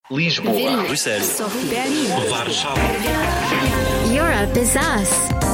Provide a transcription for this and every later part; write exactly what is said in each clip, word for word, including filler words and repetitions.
Lisboa, Bruxelas, Berlin, Warszawa. Europe is us.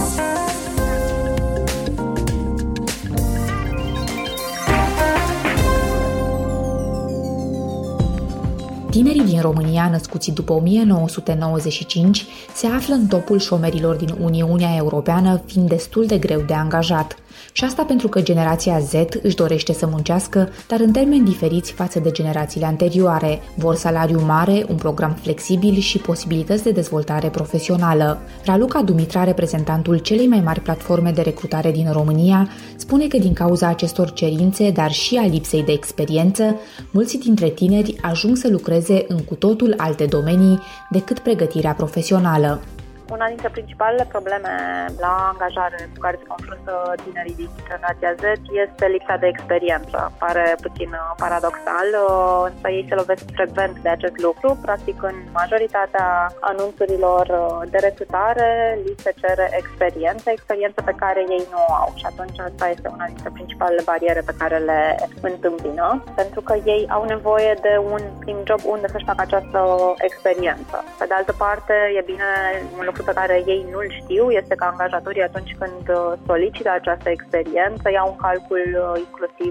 Tinerii din România născuți după o mie nouă sute nouăzeci și cinci se află în topul șomerilor din Uniunea Europeană, fiind destul de greu de angajat. Și asta pentru că generația Z își dorește să muncească, dar în termeni diferiți față de generațiile anterioare. Vor salariu mare, un program flexibil și posibilități de dezvoltare profesională. Raluca Dumitra, reprezentantul celei mai mari platforme de recrutare din România, spune că din cauza acestor cerințe, dar și a lipsei de experiență, mulți dintre tineri ajung să lucreze în cu totul alte domenii decât pregătirea profesională. Una dintre principalele probleme la angajare cu care se confruntă tinerii din generația Z este lipsa de experiență. Pare puțin paradoxal, însă ei se lovesc frecvent de acest lucru. Practic, în majoritatea anunțurilor de recrutare li se cere experiență, experiență pe care ei nu o au. Și atunci asta este una dintre principalele bariere pe care le întâmpină, pentru că ei au nevoie de un prim job unde să-și facă această experiență. Pe de altă parte, e bine, un lucru pe care ei nu-l știu este că angajatorii, atunci când solicită această experiență, iau în calcul inclusiv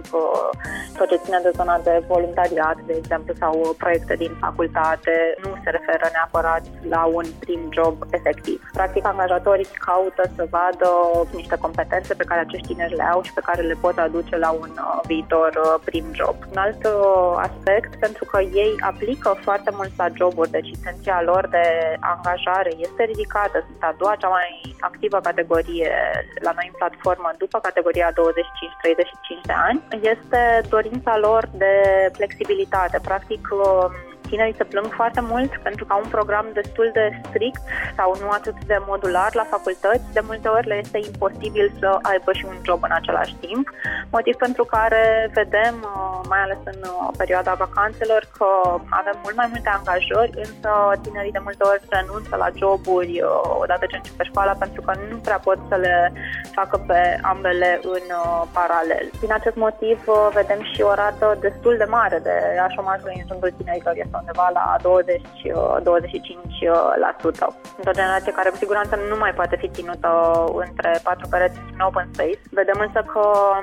tot ce ține de zona de voluntariat, de exemplu, sau proiecte din facultate. Nu se referă neapărat la un prim job efectiv. Practic, angajatorii caută să vadă niște competențe pe care acești tineri le au și pe care le pot aduce la un viitor prim job. Un alt aspect, pentru că ei aplică foarte mult la joburi, deci intenția lor de angajare este ridicată. Sunt a doua cea mai activă categorie la noi în platformă, după categoria douăzeci și cinci treizeci și cinci de ani, este dorința lor de flexibilitate. Practic, tinerii se plâng foarte mult pentru că au un program destul de strict sau nu atât de modular la facultăți. De multe ori le este imposibil să aibă și un job în același timp, motiv pentru care vedem, mai ales în perioada vacanțelor, că avem mult mai multe angajări, însă tinerii de multe ori renunță la joburi odată ce începe școala pentru că nu prea pot să le facă pe ambele în paralel. Din acest motiv vedem și o rată destul de mare de a șomajului în rândul tinerilor, este undeva la douăzeci - douăzeci și cinci la sută. Într-o generație care cu siguranță nu mai poate fi ținută între patru pereți în open space. Vedem însă că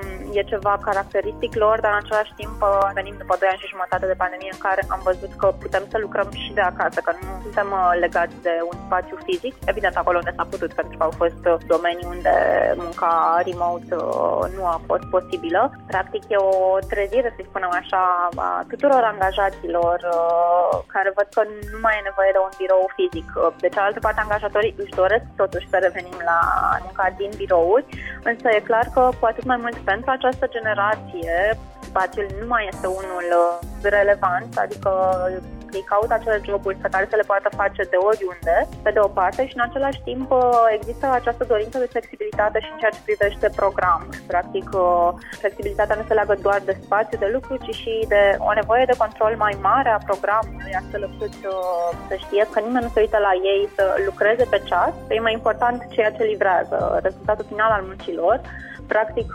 e ceva caracteristic lor, dar în același timp venim după doi ani și jumătate de pandemie în care am văzut că putem să lucrăm și de acasă, că nu suntem legați de un spațiu fizic. Evident, acolo unde s-a putut, pentru că au fost domenii unde munca remote nu a fost posibilă. Practic e o trezire, să spunem așa, a tuturor angajaților care văd că nu mai e nevoie de un birou fizic. De cealaltă parte, angajatorii își doresc totuși să revenim la munca din birouri, însă e clar că cu atât mai mult pentru această generație spațiul nu mai este unul relevant, adică ei caută acele joburi pe care se le poată face de oriunde, pe de o parte, și în același timp există această dorință de flexibilitate și în ceea ce privește programul. Practic, flexibilitatea nu se leagă doar de spațiu de lucru, ci și de o nevoie de control mai mare a programului, astfel încât să știe că nimeni nu se uită la ei să lucreze pe ceas, că e mai important ceea ce livrează, rezultatul final al muncilor. Practic,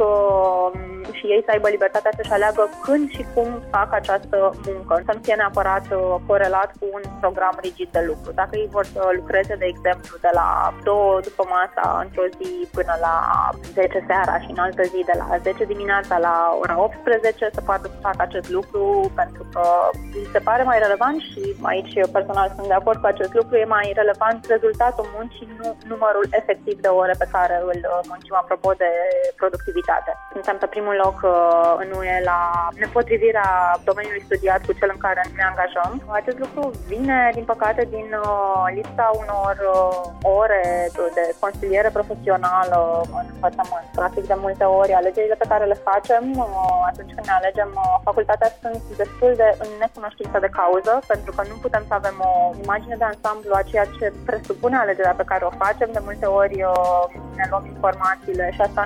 și ei să aibă libertatea să-și aleagă când și cum fac această muncă, să nu fie neapărat corelat cu un program rigid de lucru. Dacă ei vor să lucreze, de exemplu, de la două după masa într-o zi până la zece seara și în altă zi de la zece dimineața la ora optsprezece, să poată să facă acest lucru, pentru că îi se pare mai relevant și aici personal sunt de acord cu acest lucru, e mai relevant rezultatul muncii, nu numărul efectiv de ore pe care îl muncim apropo de productivitate. Suntem pe primul loc în U E la nepotrivirea domeniului studiat cu cel în care ne angajăm. Acest lucru vine, din păcate, din lipsa unor ore de consiliere profesională în învățământ. Practic, de multe ori, alegerile pe care le facem atunci când ne alegem facultatea sunt destul de în necunoștință de cauză, pentru că nu putem să avem o imagine de ansamblu a ceea ce presupune alegerea pe care o facem. De multe ori ne luăm informațiile și asta nu e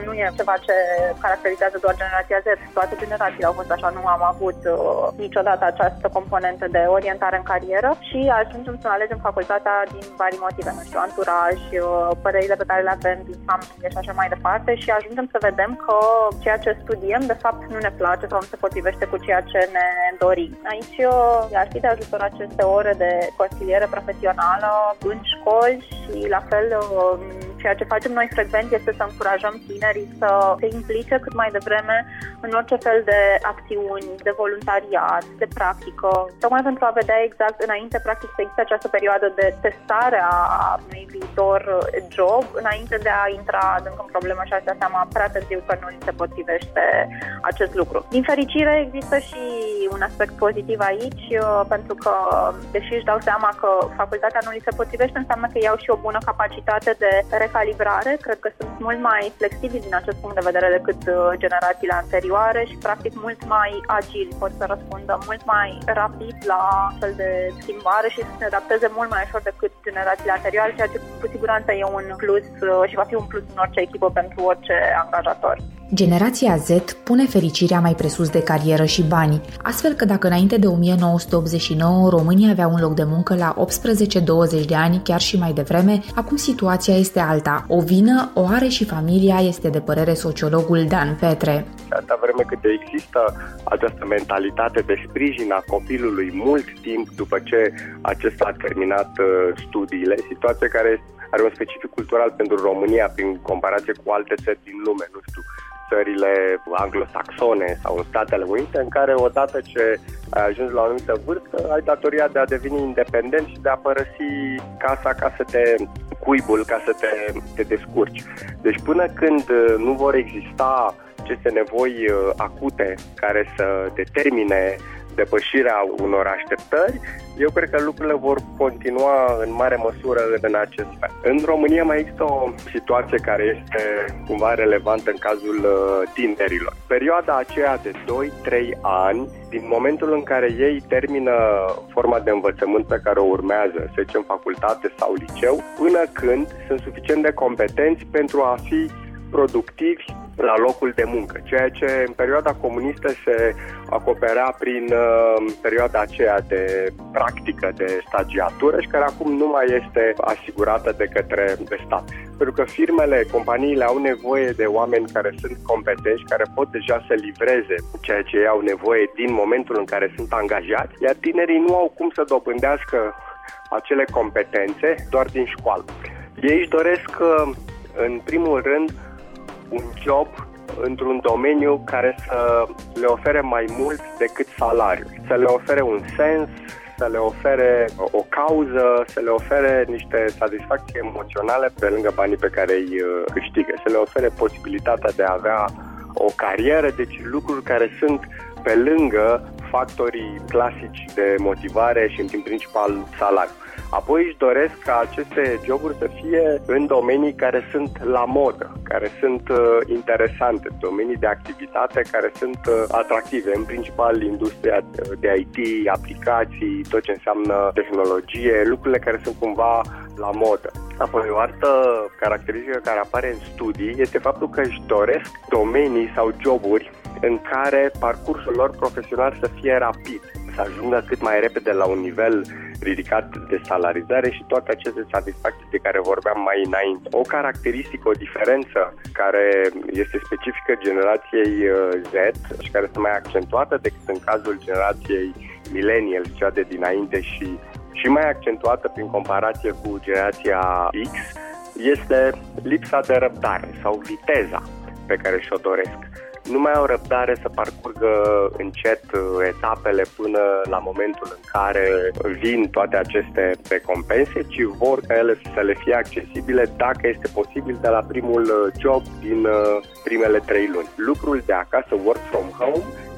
ceva ce caracterizează doar generația Z. Toate generațiile au fost așa, nu am avut uh, niciodată această componentă de orientare în carieră și ajungem să alegem facultatea din vari motive, nu știu, anturaj, uh, părerile pe care le avem din familie și așa mai departe și ajungem să vedem că ceea ce studiem de fapt nu ne place sau nu se potrivește cu ceea ce ne dorim. Aici uh, ar fi de ajutor aceste ore de consiliere profesională în școli și la fel uh, ceea ce facem noi frecvent este să încurajăm tinerii să se implice cât mai devreme în orice fel de acțiuni, de voluntariat, de practică, tocmai pentru a vedea exact înainte, practic, să există această perioadă de testare a unui viitor job, înainte de a intra adânc în problemă și a-și da seama prea târziu că nu îi se potrivește acest lucru. Din fericire, există și un aspect pozitiv aici, pentru că, deși își dau seama că facultatea nu îi se potrivește, înseamnă că ei au și o bună capacitate de recalibrare. Cred că sunt mult mai flexibili din acest punct de vedere decât generațiile anterioare și practic mult mai agili, pot să răspundă mult mai rapid la fel de schimbare și să se adapteze mult mai ușor decât generațiile anterioare, ceea ce cu siguranță e un plus și va fi un plus în orice echipă pentru orice angajator. Generația Z pune fericirea mai presus de carieră și bani, astfel că dacă înainte de o mie nouă sute optzeci și nouă România avea un loc de muncă la optsprezece douăzeci de ani, chiar și mai devreme, acum situația este alta. O vină o are și familia, este de părere sociologul Dan Petre. Atâta vreme cât există această mentalitate de sprijin a copilului mult timp după ce acesta a terminat studiile, situație care are un specific cultural pentru România prin comparație cu alte țări din lume, nu știu, țările anglosaxone sau în Statele Unite, în care odată ce ai ajuns la o anumită vârstă, ai datoria de a deveni independent și de a părăsi casa ca să te cuibul, ca să te, te descurci. Deci până când nu vor exista aceste nevoi acute care să determine depășirea unor așteptări, eu cred că lucrurile vor continua în mare măsură în acest fel. În România mai există o situație care este cumva relevantă în cazul tinerilor. Perioada aceea de doi trei ani, din momentul în care ei termină forma de învățământ pe care o urmează, să zicem facultate sau liceu, până când sunt suficient de competenți pentru a fi productivi la locul de muncă, ceea ce în perioada comunistă se acoperea prin uh, perioada aceea de practică, de stagiatură și care acum nu mai este asigurată de către de stat. Pentru că firmele, companiile au nevoie de oameni care sunt competenți, care pot deja să livreze ceea ce ei au nevoie din momentul în care sunt angajați, iar tinerii nu au cum să dobândească acele competențe doar din școală. Ei își doresc, în primul rând, un job într-un domeniu care să le ofere mai mult decât salariul, să le ofere un sens, să le ofere o cauză, să le ofere niște satisfacții emoționale pe lângă banii pe care îi câștigă, să le ofere posibilitatea de a avea o carieră, deci lucruri care sunt pe lângă factorii clasici de motivare și în principal salariu. Apoi își doresc ca aceste joburi să fie în domenii care sunt la modă, care sunt uh, interesante, domenii de activitate care sunt uh, atractive, în principal industria de I T, aplicații, tot ce înseamnă tehnologie, lucrurile care sunt cumva la modă. Apoi o altă caracteristică care apare în studii este faptul că își doresc domenii sau joburi în care parcursul lor profesional să fie rapid, să ajungă cât mai repede la un nivel ridicat de salarizare și toate aceste satisfacții de care vorbeam mai înainte. O caracteristică, o diferență care este specifică generației Z și care este mai accentuată decât în cazul generației millennials, cea de dinainte și, și mai accentuată prin comparație cu generația X, este lipsa de răbdare sau viteza pe care și-o doresc. Nu mai au răbdare să parcurgă încet etapele până la momentul în care vin toate aceste recompense, ci vor ca ele să le fie accesibile, dacă este posibil, de la primul job din primele trei luni. Lucrul de acasă, work from home,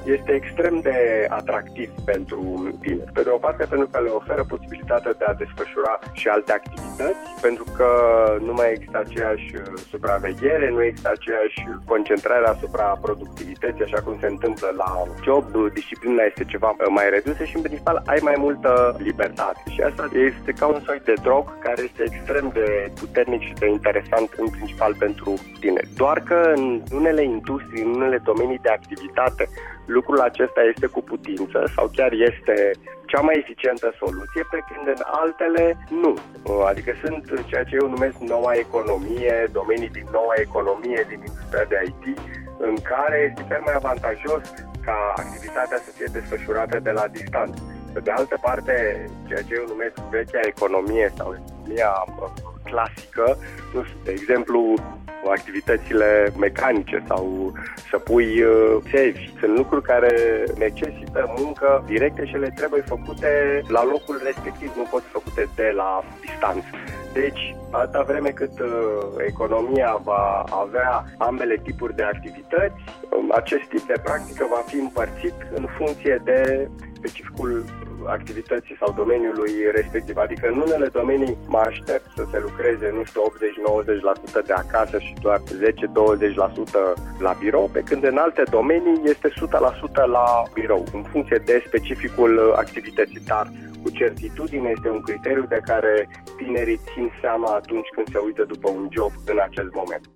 este extrem de atractiv pentru tineri. Pe de o parte, pentru că le oferă posibilitatea de a desfășura și alte activități, pentru că nu mai există aceeași supraveghere, nu există aceeași concentrare asupra productivității, așa cum se întâmplă la job, disciplina este ceva mai redusă și, în principal, ai mai multă libertate. Și asta este ca un soi de drog care este extrem de puternic și de interesant, în principal, pentru tineri. Doar că în unele industrii, în unele domenii de activitate, lucrul acesta este cu putință sau chiar este cea mai eficientă soluție, pe când în altele nu. Adică sunt ceea ce eu numesc noua economie, domenii din noua economie, din industria de I T, în care este chiar mai avantajos ca activitatea să fie desfășurată de la distanță. Pe de altă parte, ceea ce eu numesc vechea economie sau economia clasică, nu știu, de exemplu, activitățile mecanice sau să pui țevi. Sunt lucruri care necesită muncă directă și le trebuie făcute la locul respectiv, nu pot fi făcute de la distanță. Deci, atâta vreme cât uh, economia va avea ambele tipuri de activități, um, acest tip de practică va fi împărțit în funcție de specificul activității sau domeniului respectiv. Adică în unele domenii mă aștept să se lucreze, nu știu, optzeci-nouăzeci la sută de acasă și doar zece-douăzeci la sută la birou, pe când în alte domenii este o sută la sută la birou, în funcție de specificul activității. Dar cu certitudine este un criteriu de care tinerii țin seama atunci când se uită după un job în acest moment.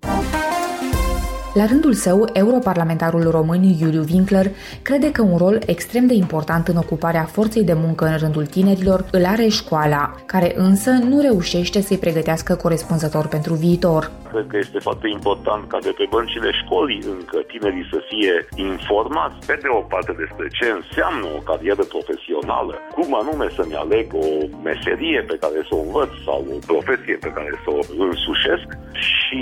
La rândul său, europarlamentarul român Iuliu Winkler crede că un rol extrem de important în ocuparea forței de muncă în rândul tinerilor îl are școala, care însă nu reușește să-i pregătească corespunzător pentru viitor. Cred că este foarte important ca de pe băncile școlii încă tinerii să fie informați, pe de o parte, despre ce înseamnă o carieră profesională, cum anume să-mi aleg o meserie pe care să o învăț sau o profesie pe care să o însușesc și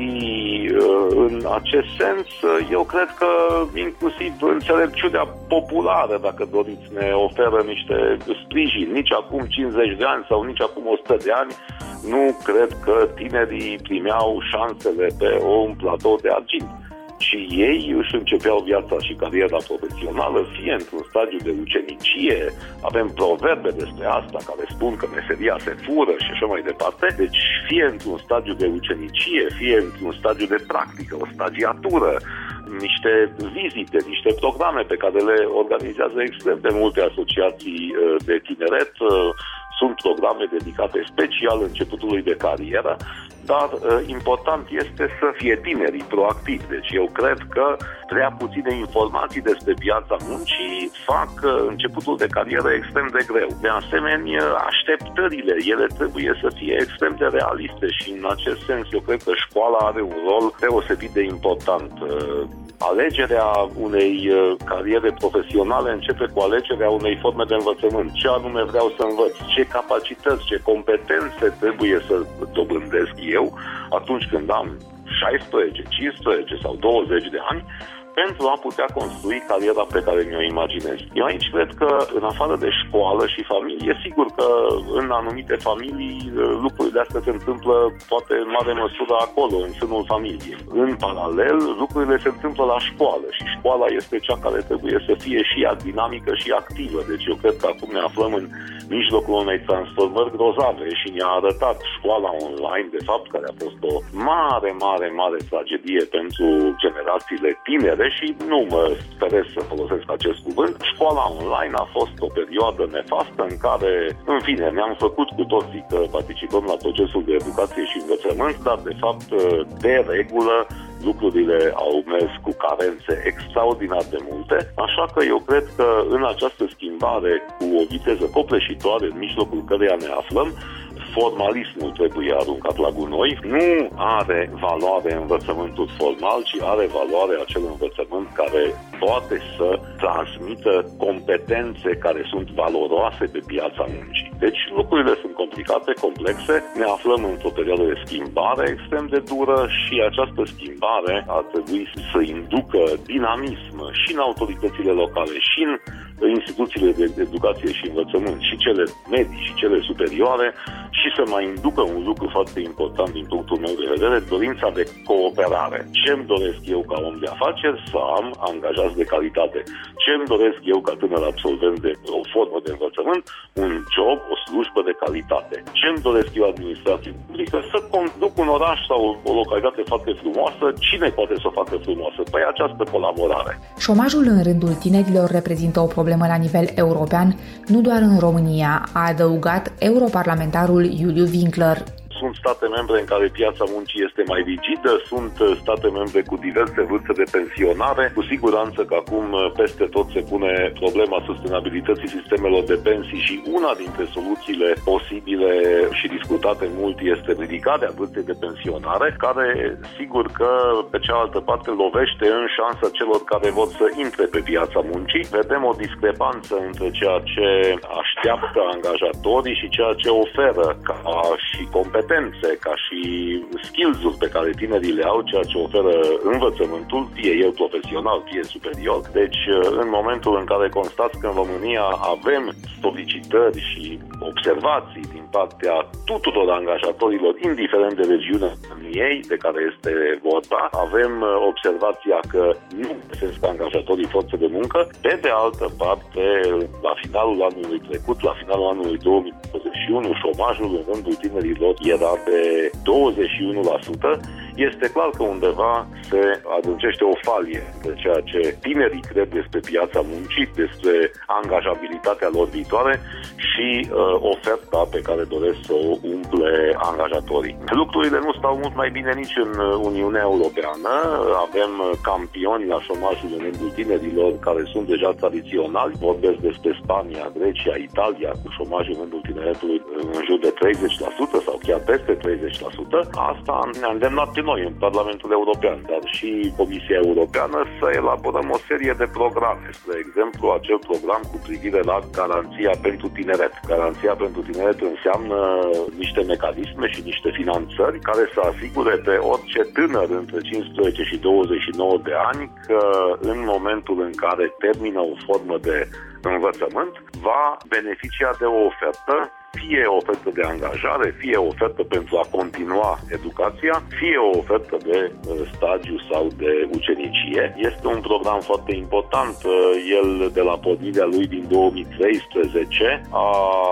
în acest sens, eu cred că inclusiv înțelepciunea populară, dacă doriți, ne oferă niște sprijin. Nici acum cincizeci de ani sau nici acum o sută de ani nu cred că tinerii primeau șansele pe un platou de argint, ci ei își începeau viața și cariera profesională fie într-un stadiu de ucenicie, avem proverbe despre asta care spun că meseria se fură și așa mai departe, deci fie într-un stadiu de ucenicie, fie într-un stadiu de practică, o stagiatură, niște vizite, niște programe pe care le organizează extrem de multe asociații de tineret. Sunt programe dedicate special începutului de carieră, dar important este să fie tinerii proactivi. Deci eu cred că prea puține informații despre piața muncii fac începutul de carieră extrem de greu. De asemenea, așteptările, ele trebuie să fie extrem de realiste și în acest sens eu cred că școala are un rol deosebit de important. Alegerea unei cariere profesionale începe cu alegerea unei forme de învățământ. Ce anume vreau să învăț, ce capacități, ce competențe trebuie să dobândesc eu atunci când am șaisprezece, cincisprezece sau douăzeci de ani, pentru a putea construi cariera pe care mi-o imaginez. Eu aici cred că, în afară de școală și familie, sigur că în anumite familii lucrurile astea se întâmplă poate în mare măsură acolo, în sânul familiei. În paralel, lucrurile se întâmplă la școală și școala este cea care trebuie să fie și ea dinamică și activă. Deci eu cred că acum ne aflăm în mijlocul unei transformări grozave și ne-a arătat școala online, de fapt, care a fost o mare, mare, mare tragedie pentru generațiile tinere și nu mă sperez să folosesc acest cuvânt. Școala online a fost o perioadă nefastă în care, în fine, ne-am făcut cu toții că participăm la procesul de educație și învățământ, dar, de fapt, de regulă, lucrurile au mers cu carențe extraordinar de multe, așa că eu cred că în această schimbare cu o viteză copleșitoare în mijlocul căreia ne aflăm, formalismul trebuie aruncat la gunoi. Nu are valoare învățământul formal, ci are valoare acel învățământ care poate să transmită competențe care sunt valoroase pe piața muncii. Deci lucrurile sunt complicate, complexe, ne aflăm într-o perioadă de schimbare extrem de dură și această schimbare ar trebui să inducă dinamism și în autoritățile locale și în instituțiile de educație și învățământ, și cele medii și cele superioare, și să mai inducă un lucru foarte important din punctul meu de vedere, dorința de cooperare. Ce-mi doresc eu ca om de afaceri? Să am angajați de calitate. Ce-mi doresc eu ca tânăr absolvent de o formă de învățământ? Un job, o slujbă de calitate. Ce-mi doresc eu administrație publică? Să conduc un oraș sau o localitate foarte frumoasă. Cine poate să o facă frumoasă? Păi această colaborare. Șomajul în rândul tinerilor reprezintă o problemă la nivel european, nu doar în România, a adăugat europarlamentarul Iuliu Winkler. Sunt state membre în care piața muncii este mai rigidă, sunt state membre cu diverse vârste de pensionare. Cu siguranță că acum peste tot se pune problema sustenabilității sistemelor de pensii și una dintre soluțiile posibile și discutate mult este ridicarea vârstei de pensionare, care sigur că pe cealaltă parte lovește în șansa celor care vor să intre pe piața muncii. Vedem o discrepanță între ceea ce așteaptă angajatorii și ceea ce oferă ca și competențe, ca și skills-uri pe care tinerii le au, ceea ce oferă învățământul, fie el profesional, fie superior. Deci, în momentul în care constați că în România avem solicitări și observații din partea tuturor angajatorilor, indiferent de regiunea ei de care este vorba, avem observația că nu găsesc angajatorii forță de muncă. Pe de altă parte, la finalul anului trecut, la finalul anului două mii douăzeci și unu, șomajul în rândul tinerilor era de douăzeci și unu la sută. Este clar că undeva se adâncește o falie de ceea ce tinerii cred despre piața muncii, despre angajabilitatea lor viitoare și uh, oferta pe care doresc să o umple angajatorii. Lucrurile nu stau mult mai bine nici în Uniunea Europeană. Avem campioni la șomajul în rândul tinerilor care sunt deja tradiționali. Vorbesc despre Spania, Grecia, Italia, cu șomajul în rândul tineretului în jur de treizeci la sută sau chiar peste treizeci la sută. Asta ne-a îndemnat pe noi în Parlamentul European, dar și Comisia Europeană să elaborăm o serie de programe. Spre exemplu, acel program cu privire la garanția pentru tineret. Garanția pentru tineret înseamnă niște mecanisme și niște finanțări care să asigure pe orice tânăr între cincisprezece și douăzeci și nouă de ani că în momentul în care termină o formă de învățământ va beneficia de o ofertă, fie o ofertă de angajare, fie o ofertă pentru a continua educația, fie o ofertă de stagiu sau de ucenicie. Este un program foarte important. El, de la pornirea lui din două mii treisprezece, a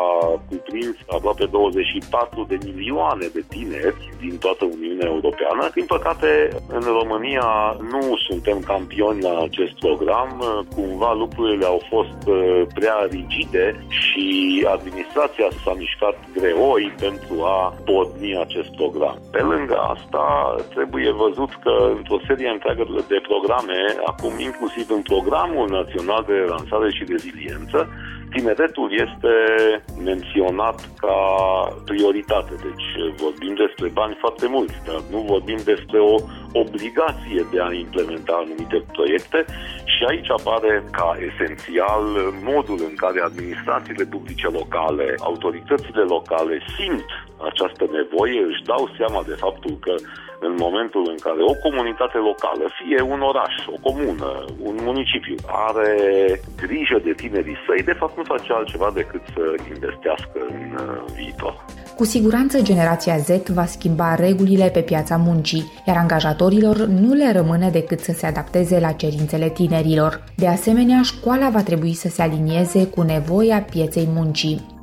cuprins aproape douăzeci și patru de milioane de tineri din toată Uniunea Europeană. Din păcate, în România nu suntem campioni la acest program. Cumva lucrurile au fost prea rigide și administrația s-a mișcat greoi pentru a porni acest program. Pe lângă asta, trebuie văzut că într-o serie întreagă de programe, acum inclusiv în Programul Național de Relansare și Reziliență, tineretul este menționat ca prioritate. Deci vorbim despre bani foarte mulți, dar nu vorbim despre o obligație de a implementa anumite proiecte și aici apare ca esențial modul în care administrațiile publice locale, autoritățile locale simt această nevoie, își dau seama de faptul că în momentul în care o comunitate locală, fie un oraș, o comună, un municipiu, are grijă de tinerii săi, de fapt nu face altceva decât să investească în viitor. Cu siguranță generația Z va schimba regulile pe piața muncii, iar angajatorilor nu le rămâne decât să se adapteze la cerințele tinerilor. De asemenea, școala va trebui să se alinieze cu nevoia pieței muncii.